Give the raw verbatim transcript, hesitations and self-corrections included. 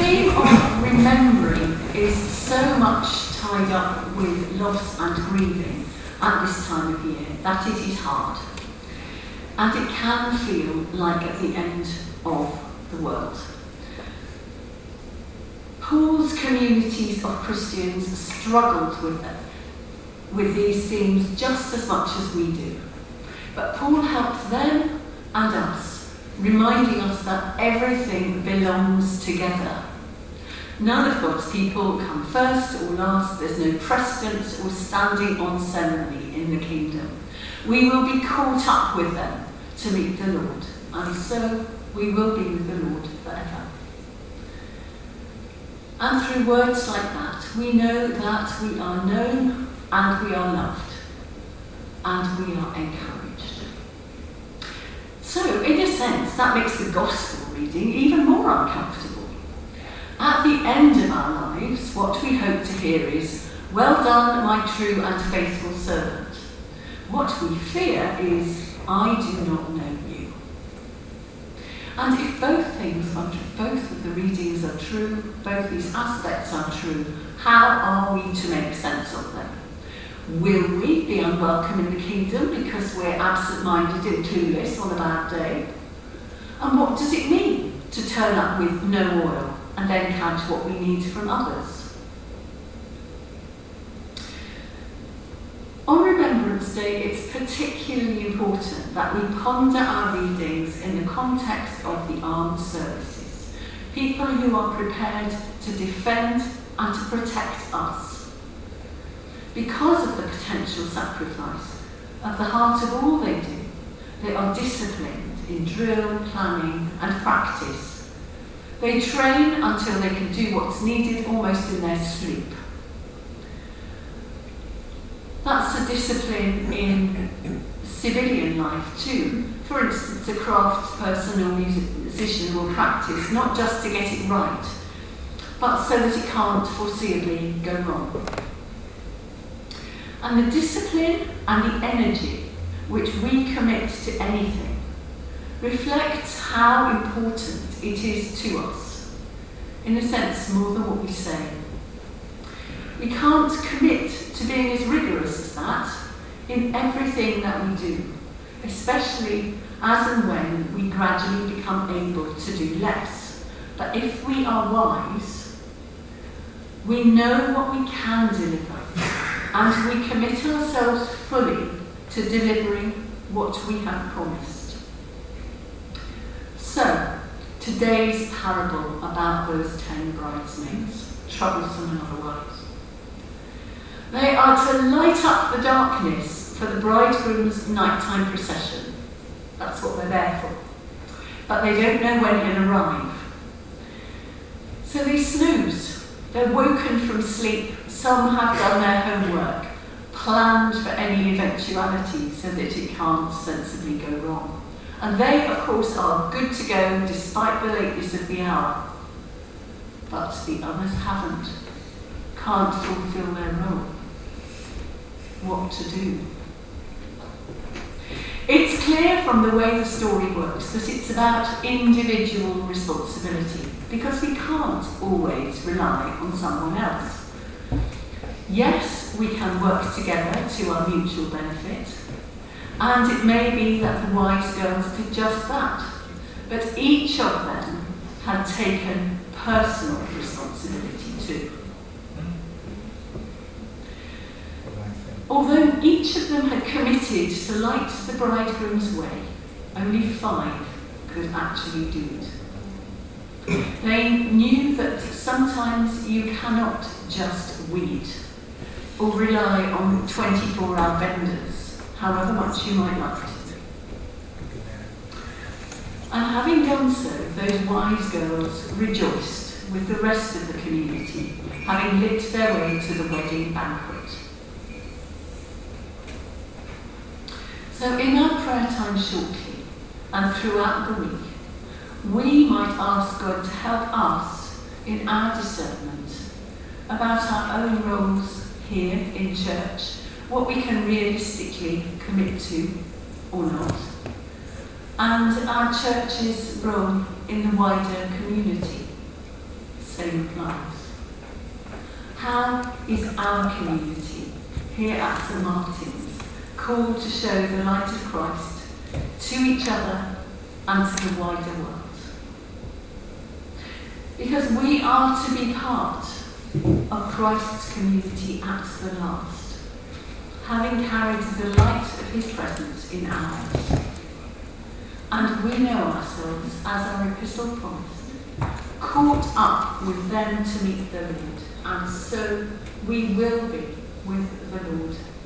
theme of remembering is so much tied up with loss and grieving at this time of year that it is hard. And it can feel like at the end of the world. Paul's communities of Christians struggled with them, with these themes just as much as we do. But Paul helps them and us, reminding us that everything belongs together. None of God's people come first or last. There's no precedence or standing on ceremony in the kingdom. We will be caught up with them to meet the Lord, and so we will be with the Lord forever. And through words like that, we know that we are known and we are loved and we are encouraged. So, in a sense, that makes the gospel reading even more uncomfortable. At the end of our lives, what we hope to hear is, "Well done, my true and faithful servant." What we fear is, "I do not know you." And if both things are true, both of the readings are true, both these aspects are true, how are we to make sense of them? Will we be unwelcome in the kingdom because we're absent-minded and clueless on a bad day? And what does it mean to turn up with no oil and then count what we need from others? On Remembrance Day, it's particularly important that we ponder our readings in the context of the armed services, people who are prepared to defend and to protect us. Because of the potential sacrifice of the heart of all they do, they are disciplined in drill, planning and practice. They train until they can do what's needed almost in their sleep. That's a discipline in civilian life too. For instance, a craftsperson or musician will practice not just to get it right, but so that it can't foreseeably go wrong. And the discipline and the energy which we commit to anything reflects how important it is to us, in a sense more than what we say. We can't commit to being as rigorous as that in everything that we do, especially as and when we gradually become able to do less. But if we are wise, we know what we can deliver, and we commit ourselves fully to delivering what we have promised. So, today's parable about those ten bridesmaids, troublesome and otherwise. They are to light up the darkness for the bridegroom's nighttime procession. That's what they're there for. But they don't know when he'll arrive. So they snooze. They're woken from sleep. Some have done their homework, planned for any eventuality so that it can't sensibly go wrong. And they, of course, are good to go despite the lateness of the hour. But the others haven't, can't fulfill their role. What to do? It's clear from the way the story works that it's about individual responsibility, because we can't always rely on someone else. Yes, we can work together to our mutual benefit, and it may be that the wise girls did just that, but each of them had taken personal responsibility too. Although each of them had committed to light the bridegroom's way, only five could actually do it. They knew that sometimes you cannot just weed or rely on twenty-four hour vendors, however much you might like it. And having done so, those wise girls rejoiced with the rest of the community, having lit their way to the wedding banquet. So in our prayer time shortly, and throughout the week, we might ask God to help us in our discernment about our own roles here in church, what we can realistically commit to or not, and our church's role in the wider community. same applies. How is our community here at Saint Martin's called to show the light of Christ to each other and to the wider world? Because we are to be part of Christ's community at the last, having carried the light of his presence in our lives. And we know ourselves, as our epistle promised, caught up with them to meet the Lord, and so we will be with the Lord